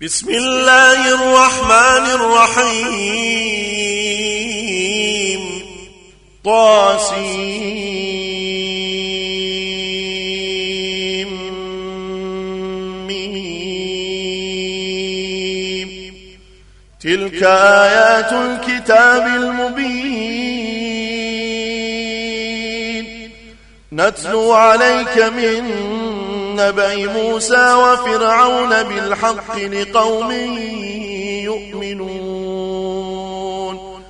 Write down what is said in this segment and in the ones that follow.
بسم الله الرحمن الرحيم طاسيم ميم تلك آيات الكتاب المبين نتلو عليك من نبأ موسى وفرعون بالحق لقوم يؤمنون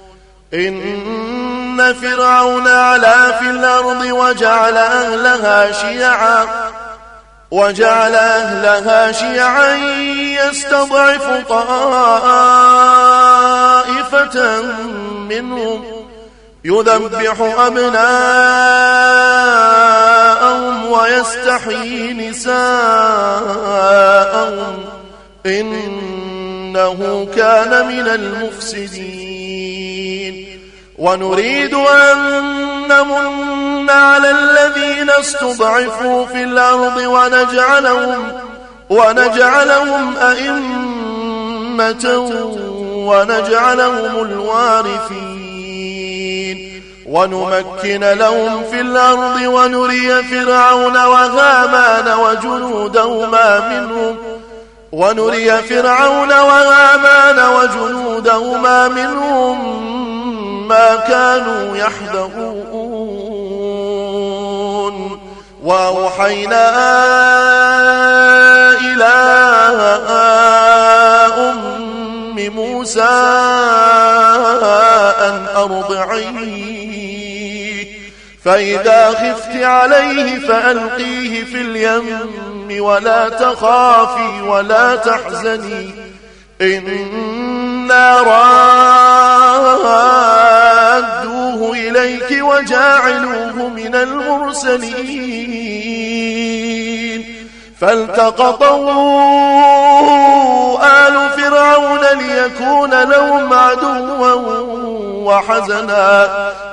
إن فرعون علا في الأرض وجعل أهلها شيعا يستضعف طائفة منهم يذبح أبناءهم ويستحيي نساءهم إنه كان من المفسدين ونريد أن نمن على الذين استضعفوا في الأرض ونجعلهم أئمة ونجعلهم الوارثين ونمكن لهم في الأرض ونري فرعون وهامان وجنودهما منهم ما كانوا يحذرون وأوحينا إلى أم موسى أن أرضعيه فإذا خفت عليه فألقيه في اليم ولا تخافي ولا تحزني إنا رادوه إليك وجاعلوه من المرسلين فالتقطه آل فرعون ليكون لهم عدوا وحزنا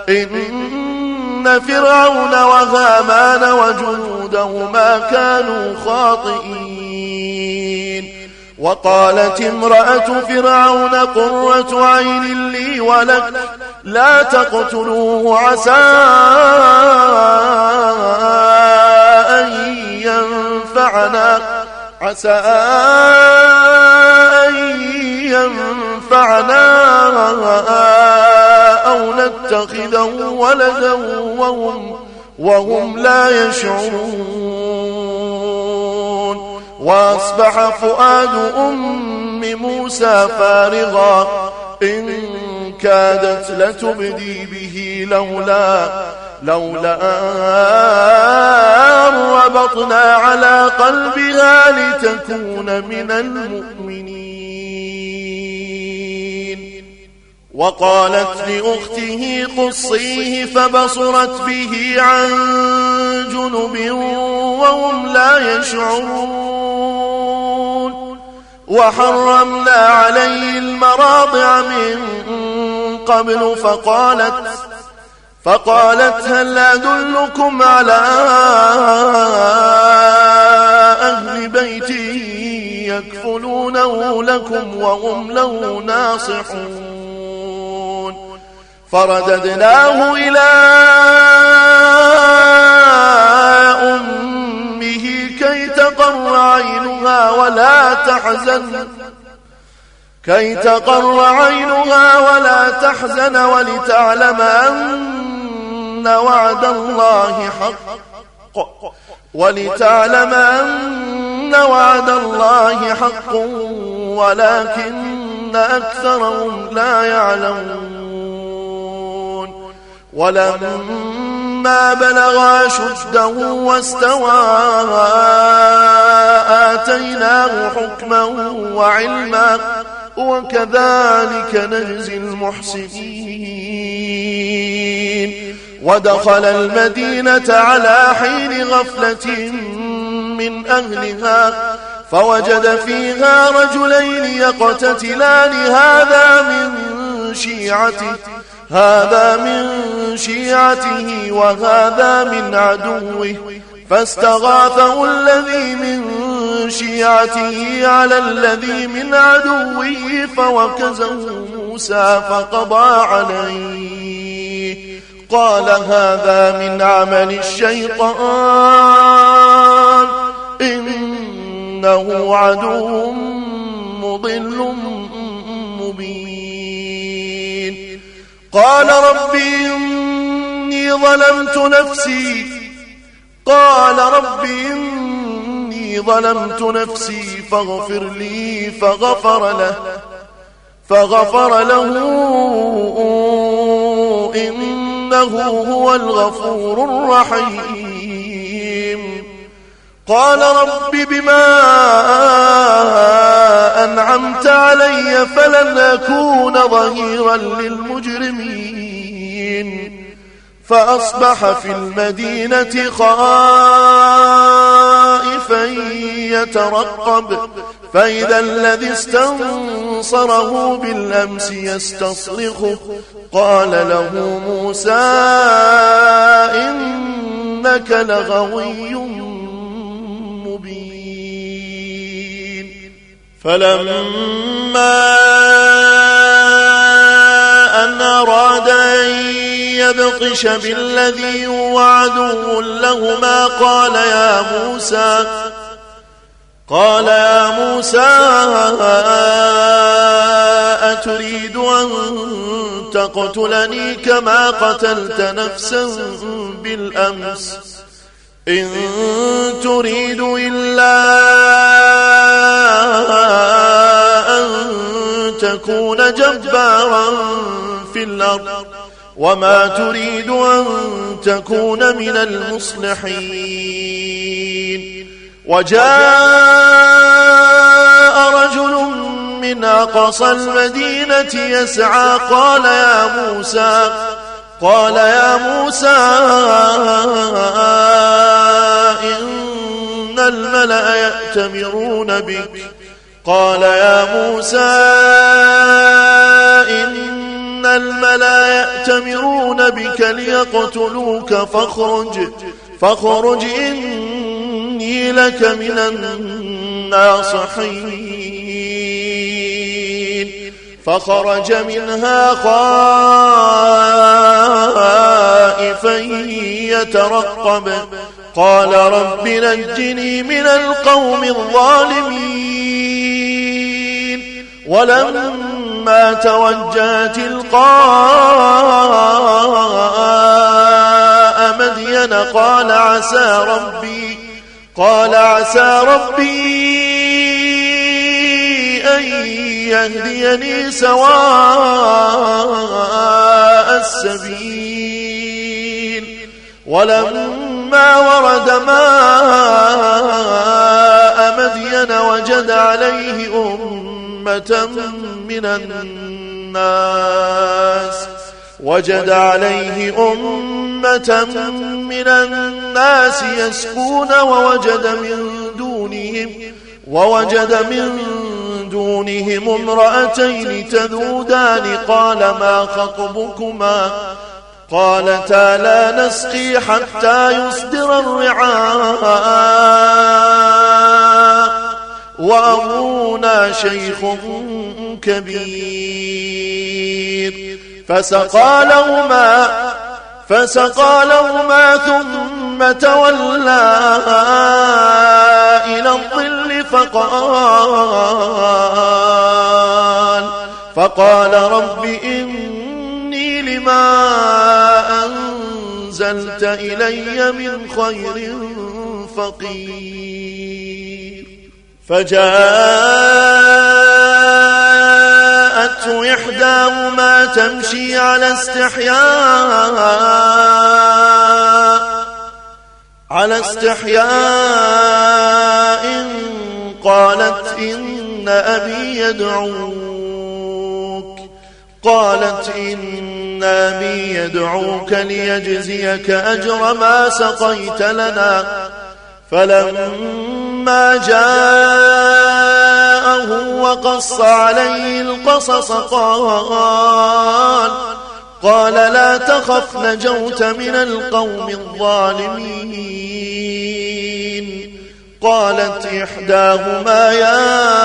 إن فرعون وهامان وجنودهما كانوا خاطئين وقالت امرأة فرعون قرة عين لي ولك لا تقتلوه عسى أن ينفعنا أو نتخذه ولدا وهم لا يشعرون وأصبح فؤاد أم موسى فارغا إن كادت لتبدي به لولا أن ربطنا على قلبها لتكون من المؤمنين وقالت لأخته قصيه فبصرت به عن جنب وهم لا يشعرون وحرمنا عليه المراضع من قبل فقالت هل أدلكم على أهل بيت يكفلونه لكم وهم له ناصحون فرددناه إلى أمه كي تقر عينها ولا تحزن ولتعلم أن وعد الله حق ولكن أكثرهم لا يعلمون ولما بلغ أشده واستوى آتيناه حكما وعلما وكذلك نجزي المحسنين ودخل المدينة على حين غفلة من أهلها فوجد فيها رجلين يقتتلان هذا من شيعته وهذا من عدوه فاستغاثه الذي من شيعته على الذي من عدوه فوكزه موسى فقضى عليه قال هذا من عمل الشيطان إنه عدو مضل مبين قال رب إني ظلمت نفسي فاغفر لي فغفر له إنه هو الغفور الرحيم قال رب بما أنعمت علي فلن أكون ظهيرا للمجرمين فأصبح في المدينة خائفا يترقب فإذا الذي استنصره بالأمس يستصرخه قال له موسى إنك لغوي مبين فلما أن أراد أن يبطش بالذي هو عدو لهما قال يا موسى أتريد أن تقتلني كما قتلت نفسا بالأمس إن تريد إلا أن تكون جبارا في الأرض وما تريد أن تكون من المصلحين وجاء رجل من أقصى المدينة يسعى قال يا موسى إن الملأ يأتمرون بك قال يا موسى إن الملأ يأتمرون بك ليقتلوك فاخرج إني لك من الناصحين فخرج منها خائفا يترقب قال رب نجني من القوم الظالمين ولما توجه تلقاء مدين قال عسى ربي أن يهديني سواء السبيل ولما ورد ماء مدين وجد عليه أمة من الناس يسقون ووجد من دونهم امرأتين تذودان قال ما خطبكما قالتا لا نسقي حتى يصدر الرعاء وأبونا شيخ كبير فسقى لهما ثم تولى إلى الظل فقال رب إني لما أنزلت إلي من خير فقير فجاءته إحداهما تمشي على استحياء قالت إن أبي يدعوك ليجزيك أجر ما سقيت لنا فلما جاءه وقص عليه القصص قال لا تخف نجوت من القوم الظالمين قالت إحداهما يا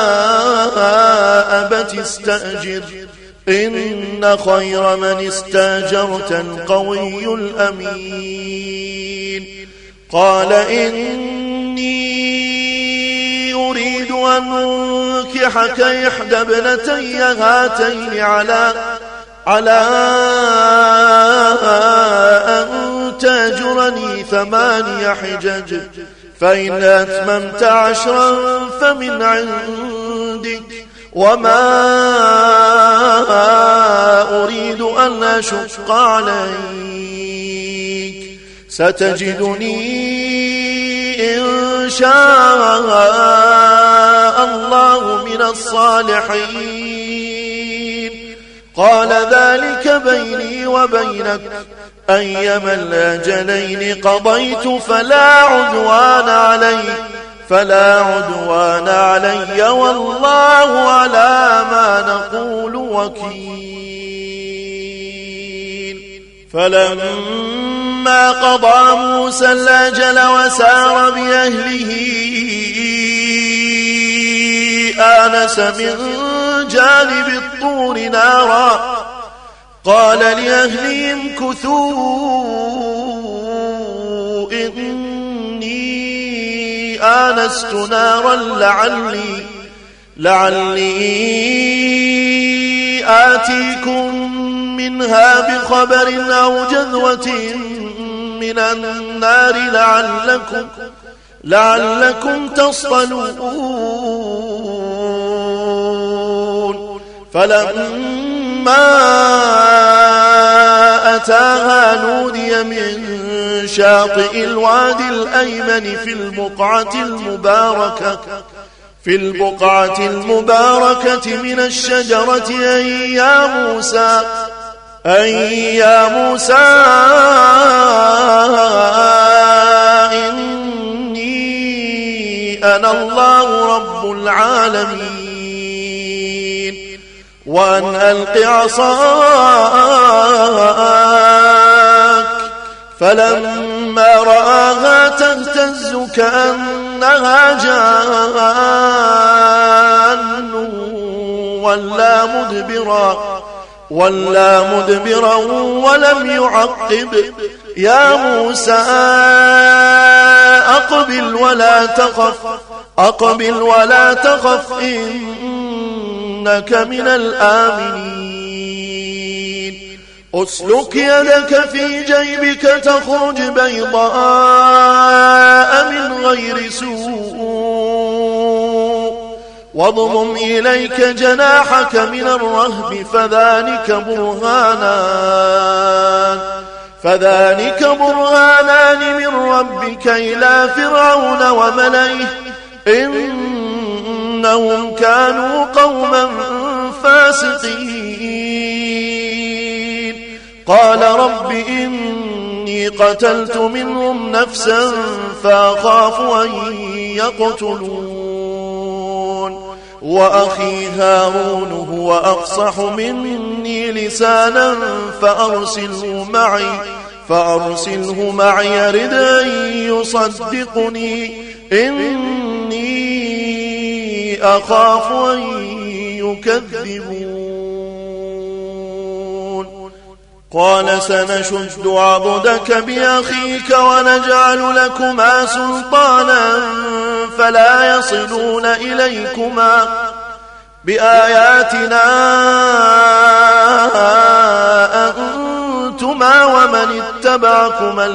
أبت استأجر إن خير من استاجرت القوي الأمين. قال إني أريد أن أنكحك إحدى ابنتي هاتين على أن تأجرني 8 حجج فإن أتممت 10 فمن عندك وما أريد أن أشق عليك ستجدني إن شاء الله من الصالحين. قال ذلك بيني وبينك أيما الأجلين قضيت فلا عدوان علي والله على ما نقول وكيل. فلما قضى موسى الأجل وسار بأهله آنس من جانب الطور نارا قال لأهلهم امكثوا إني آنست نارا لعلي آتيكم منها بخبر أو جذوة من النار لعلكم تصطلون. فلما أتاها نودي من شاطئ الوادي الأيمن في البقعة المباركة من الشجرة أي يا موسى إني أنا الله رب العالمين وأن ألق عصاك. فلما رآها تهتز كأنها جان ولا مدبرا ولم يعقب. يا موسى أقبل ولا تخف إنك من الآمنين. أسلك يدك في جيبك تخرج بيضاء من غير سوء واضمم إليك جناحك من الرهب فذلك برهانان من ربك إلى فرعون وملئه إنهم كانوا قوما فاسقين. قال رب إني قتلت منهم نفسا فأخاف أن يقتلون وأخي هارون هو أفصح مني لسانا فأرسله معي يرد أن يصدقني إني أخاف أن يكذبون. قال سنشد عضدك بأخيك ونجعل لكما سلطانا فلا يصلون إليكما بآياتنا أنتما ومن اتبعكما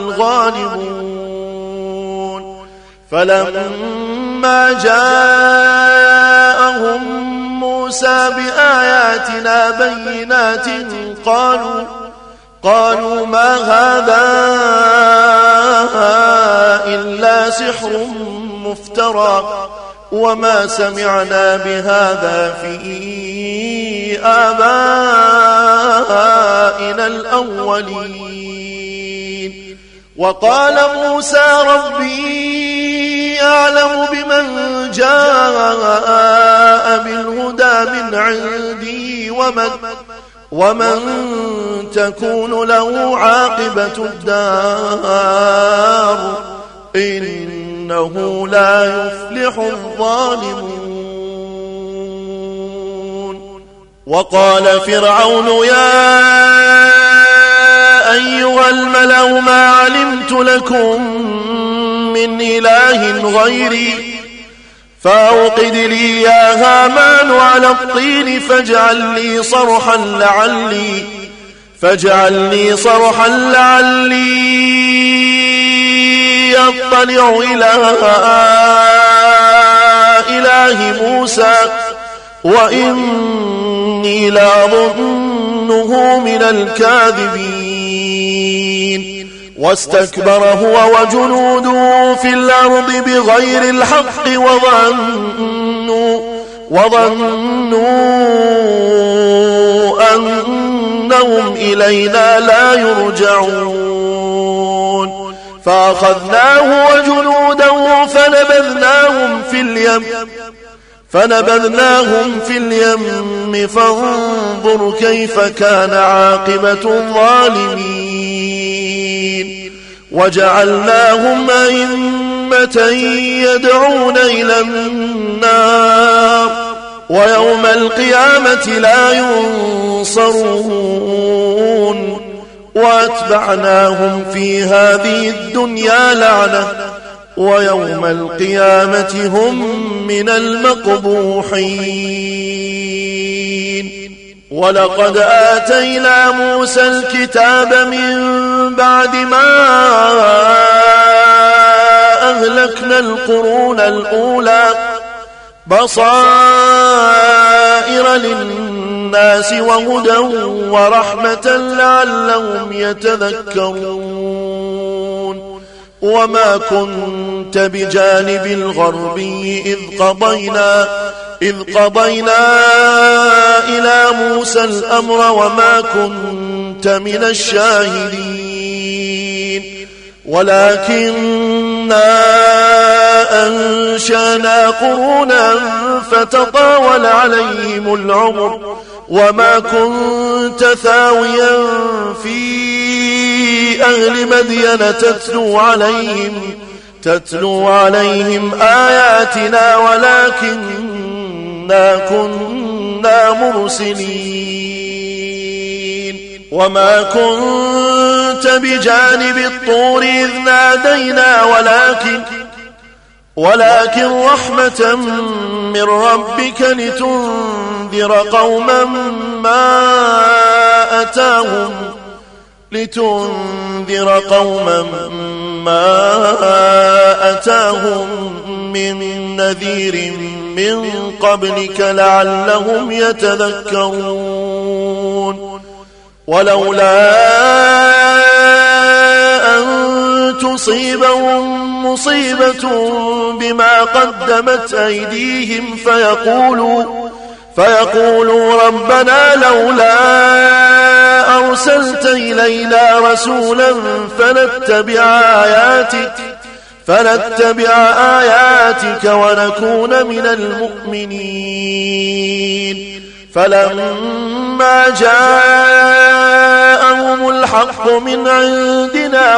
الغالبون. فلما جاءهم موسى بآياتنا بينات قالوا ما هذا إلا سحر مفترى وما سمعنا بهذا في آبائنا الأولين. وقال موسى ربي أعلم بمن جاء بالهدى من عندي ومن تكون له عاقبة الدار إنه لا يفلح الظالمون. وقال فرعون يا أيها الملأ ما علمت لكم من إله غيري فأوقد لي يا هامان على الطين فاجعل لي صرحا لعلي أطلع إلى إله موسى وإني لأظنه من الكاذبين. واستكبر هو وجنوده في الأرض بغير الحق وظنوا أنهم إلينا لا يرجعون. فأخذناه وجنوده فنبذناهم في اليم فانظر كيف كان عاقبة الظالمين. وجعلناهم أئمة يدعون إلى النار ويوم القيامة لا ينصرون. وأتبعناهم في هذه الدنيا لعنة ويوم القيامة هم من المقبوحين. ولقد آتينا موسى الكتاب من بعد ما أهلكنا القرون الأولى بصائر للناس وهدى ورحمة لعلهم يتذكرون. وما كنت بجانب الغربي إذ قضينا إلى موسى الأمر وما كنت من الشاهدين ولكننا أنشأنا قرونا فتطاول عليهم العمر وما كنت ثاويا في أهل مدين تتلو عليهم آياتنا ولكننا كنا مرسلين. وما كنت بجانب الطور إذ نادينا ولكن رحمة من ربك لتنذر قوما ما أتاهم من نذير من قبلك لعلهم يتذكرون. ولولا أن تصيبهم مصيبة بما قدمت أيديهم فيقولوا ربنا لولا أرسلت إلينا رسولا فنتبع آياتك ونكون من المؤمنين. فلما جاءهم الحق من عندنا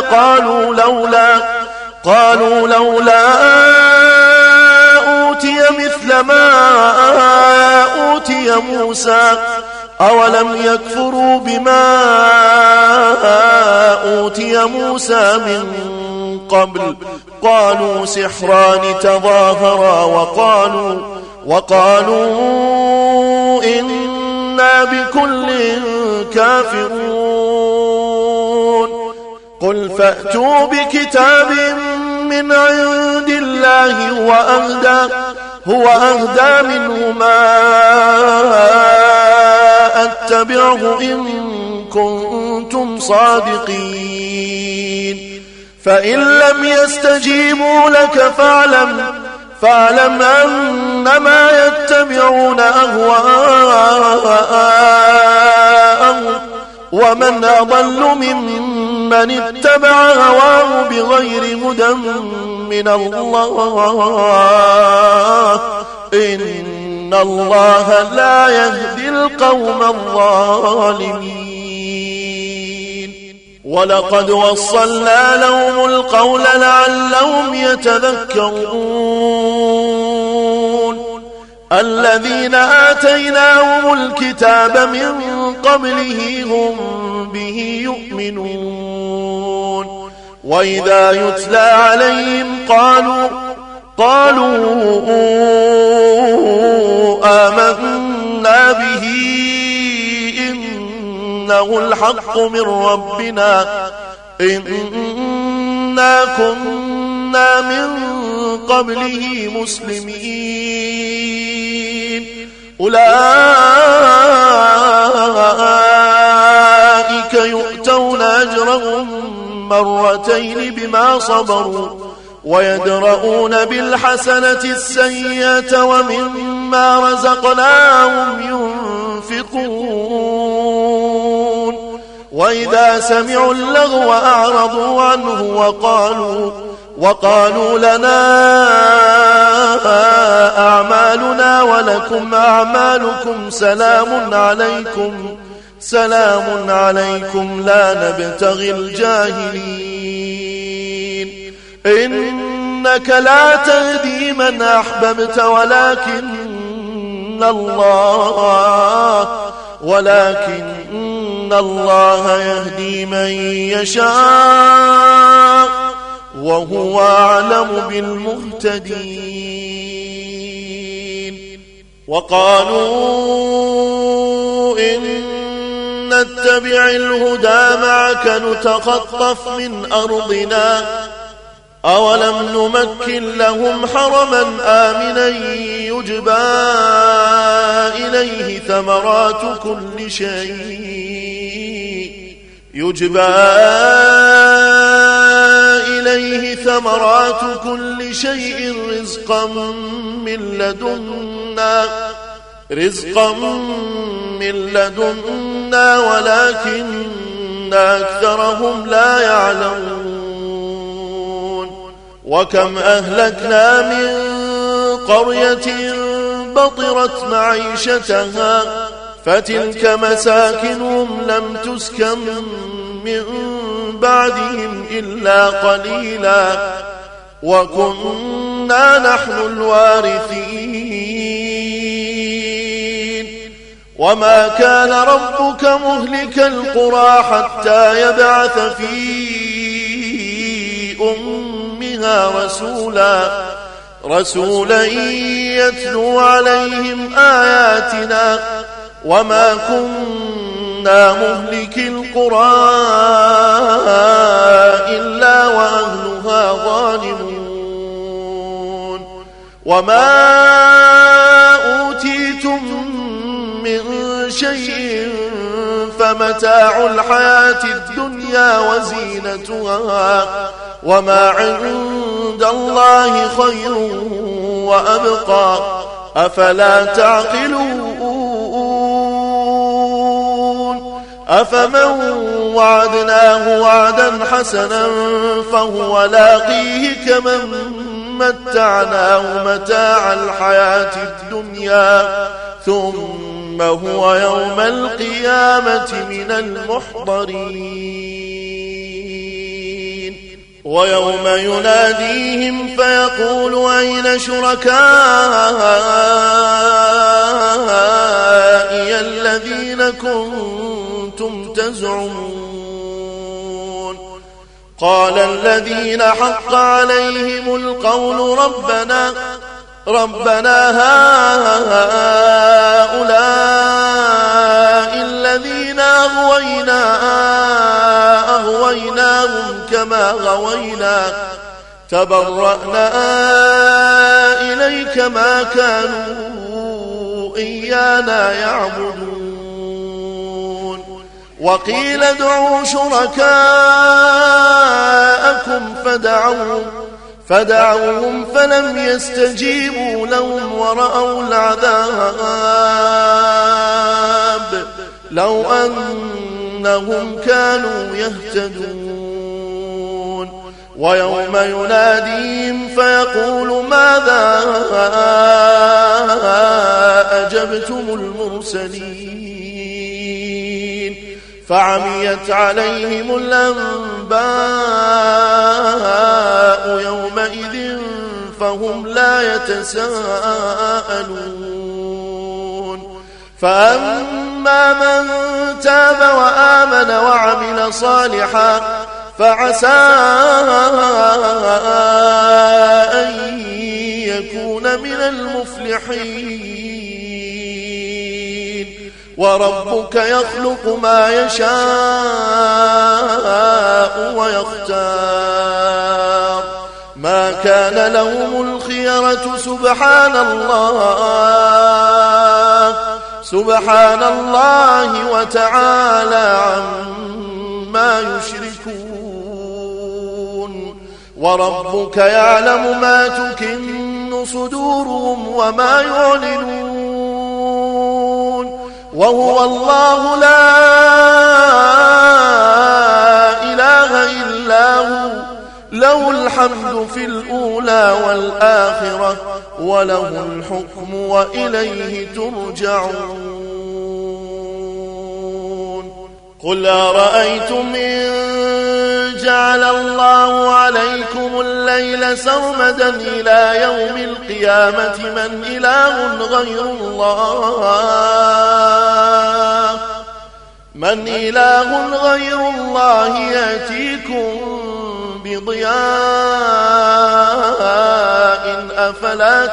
قالوا لولا أوتي مثل ما أوتي موسى أولم يكفروا بما أوتي موسى من قبل. قالوا سحران تظاهرا وقالوا إنا بكل كافرون. قل فأتوا بكتاب من عند الله هو أهدى منهما أتبعه إن كنتم صادقين. فإن لم يستجيبوا لك فاعلم أنما يتبعون أهواءهم ومن أضل ممن اتبع هواه بغير هدى من الله إن الله لا يهدي القوم الظالمين. ولقد وصلنا لهم القول لعلهم يتذكرون الذين آتيناهم الكتاب من قبله هم به يؤمنون وإذا يتلى عليهم قالوا آمنا به إنه الحق من ربنا إنا كنا من قبله مسلمين أولئك يؤتون أجرهم مرتين بما صبروا ويدرؤون بالحسنة السيئة ومما رزقناهم ينفقون وإذا سمعوا اللغو أعرضوا عنه وقالوا لنا أعمالنا ولكم أعمالكم سلام عليكم لا نبتغي الجاهلين إنك لا تهدي من أحببت ولكن الله يهدي من يشاء وهو أعلم بالمهتدين وقالوا إن نتبع الهدى معك نتخطف من أرضنا أولم نمكن لهم حرما آمنا يجبى إليه ثمرات كل شيء رزقا من لدنا ولكن أكثرهم لا يعلمون وكم أهلكنا من قرية بطرت معيشتها فتلك مساكنهم لم تسكن من بعدهم إلا قليلا وكنا نحن الوارثين وما كان ربك مهلك القرى حتى يبعث في أمها رسولا يتلو عليهم آياتنا وما كنا مهلك القرى إلا وأهلها ظالمون وما أوتيتم من شيء فمتاع الحياة الدنيا وزينتها وما عند الله خير وأبقى أفلا تعقلون أفمن وعدناه وعدا حسنا فهو لاقيه كمن متعناه متاع الحياة الدنيا ثم هو يوم القيامة من المحضرين ويوم يناديهم فيقول أين شركائي الذين كنتم تزعمون قال الذين حق عليهم القول ربنا هؤلاء الذين أغويناهم كما غوينا تبرأنا إليك ما كانوا إيانا يعبدون وقيل ادعوا شركاءكم فدعوهم فلم يستجيبوا لهم ورأوا العذاب لو أنهم كانوا يهتدون ويوم يناديهم فيقول ماذا أجبتم المرسلين فعميت عليهم الأنباء يومئذ فهم لا يتساءلون فأما من تاب وآمن وعمل صالحا فعسى أن يكون من المفلحين وربك يخلق ما يشاء ويختار ما كان لهم الخيرة سبحان الله وتعالى عما يشركون وربك يعلم ما تكن صدورهم وما يعلنون وهو الله لا إله إلا هو له الحمد في الأولى والآخرة وله الحكم وإليه ترجعون قل أرأيتم إن جعل الله عليكم الليل سرمدا إلى يوم القيامة من إله غير الله يأتيكم بضياء أفلا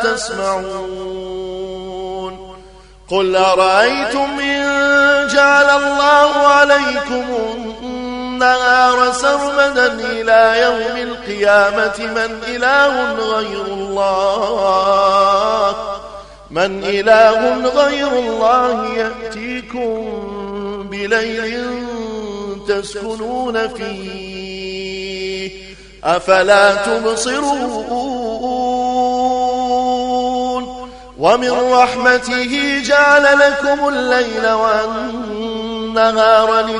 تسمعون قل أرأيتم إن جعل الله عليكم النهار سرمدا إلى يوم القيامة من إله غير الله يأتيكم بليل تسكنون فيه أفلا تبصرون ومن رحمته جعل لكم الليل والنهار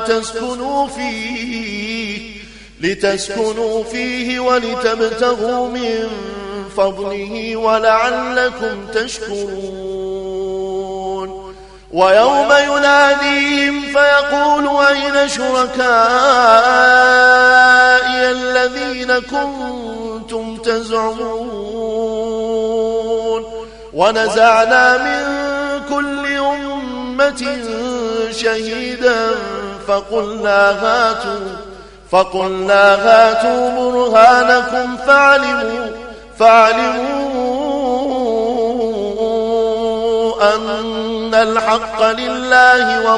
لتسكنوا فيه ولتبتغوا من فضله ولعلكم تشكرون ويوم يناديهم فيقول أين شركائي الذين كنتم تزعمون ونزعنا من كل أمة شهيدا فقلنا هاتوا برهانكم فاعلموا أن الحق لله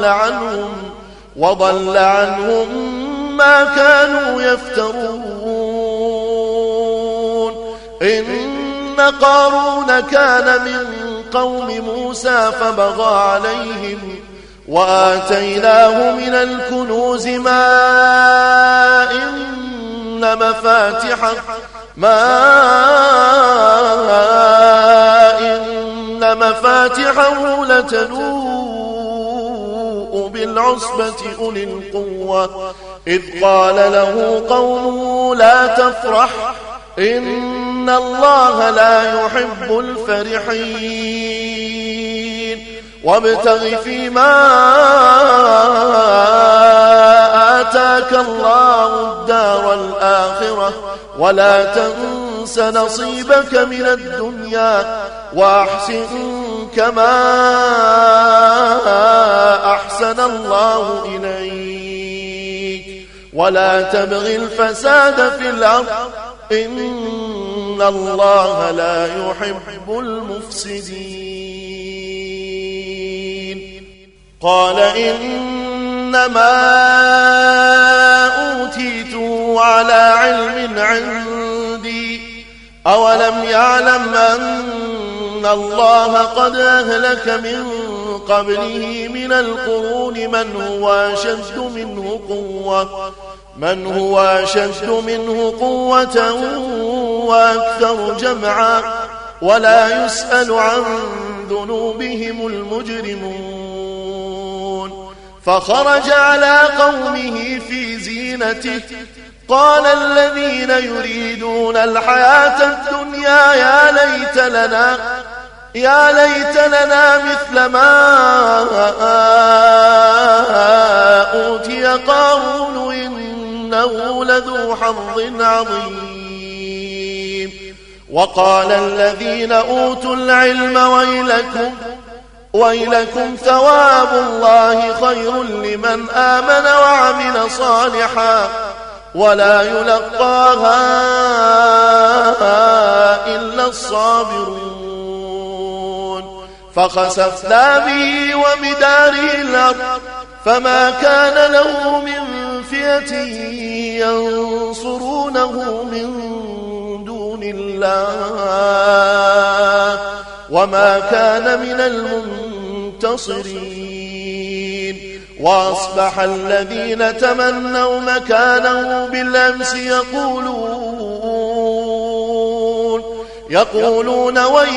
وضل عنهم ما كانوا يفترون إن قارون كان من قوم موسى فبغى عليهم وآتيناه من الكنوز ما إن مفاتحه لتنوء بالعصبة أولي القوة إذ قال له قومه لا تفرح إن الله لا يحب الفرحين وابتغ فيما آتاك الله الدار الآخرة ولا تنس نصيبك من الدنيا وأحسن كما أحسن الله إليك ولا تبغ الفساد في الأرض إن الله لا يحب المفسدين قال إنما أوتيته على علم عندي أولم يعلم أن الله قد أهلك من قبله من القرون من هو أشد منه قوة وأكثر جمعا ولا يسأل عن ذنوبهم المجرمون فخرج على قومه في زينته قال الذين يريدون الحياة الدنيا يا ليت لنا مثل ما لذو حظ عظيم. وقال الذين أوتوا العلم ويلكم ثواب الله خير لمن آمن وعمل صالحا ولا يلقاها إلا الصابرون. فخسفنا به وبداره الأرض فما كان له من فئة ينصرونه من دون الله وما كان من المنتصرين. وأصبح الذين تمنوا مكانه بالأمس يقولون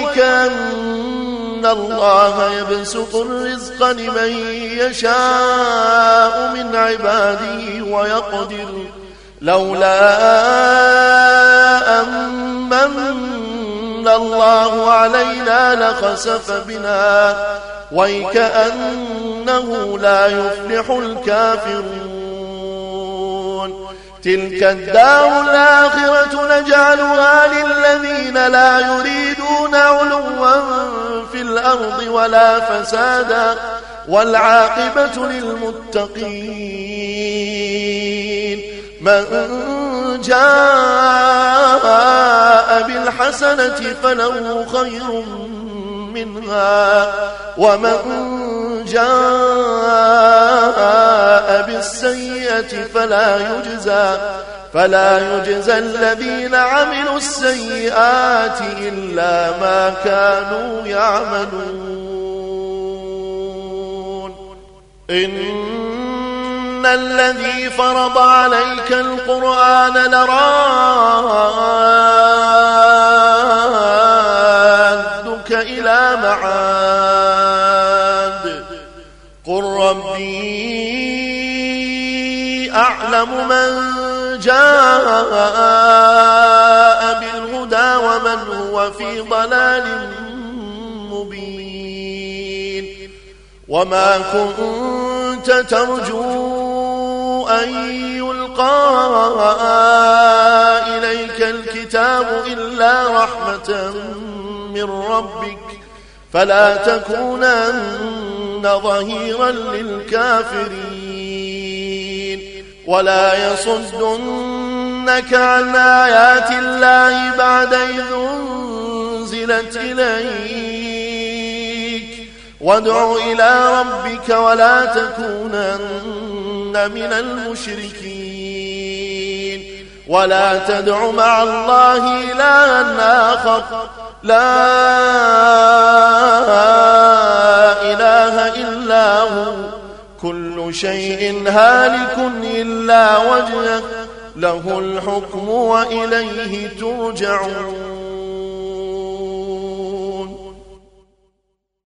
ويكأن الله يبسط الرزق لمن يشاء من عباده ويقدر لولا أمن الله علينا لخسف بنا ويكأنه لا يفلح الكافرون. تلك الدار الآخرة نجعلها للذين لا يريدون علوا في الأرض ولا فسادا والعاقبة للمتقين. من جاء بالحسنة فله خير منها ومن جاء بالسيئة فلا يجزى الذين عملوا السيئات إلا ما كانوا يعملون. إن الذي فرض عليك القرآن لرادك إلى معاد قل ربي أعلم من جاء بالهدى ومن هو في ضلال مبين. وما كنت ترجو أن يلقى إليك الكتاب إلا رحمة من ربك فلا تكونن ظهيرا للكافرين. ولا يصدنك عن آيات الله بعد إذ أنزلت إليك وادع إلى ربك ولا تكونن من المشركين. ولا تدع مع الله إلها آخر لا إله إلا هو كل شيء هالك إلا وجهه له الحكم وإليه ترجعون.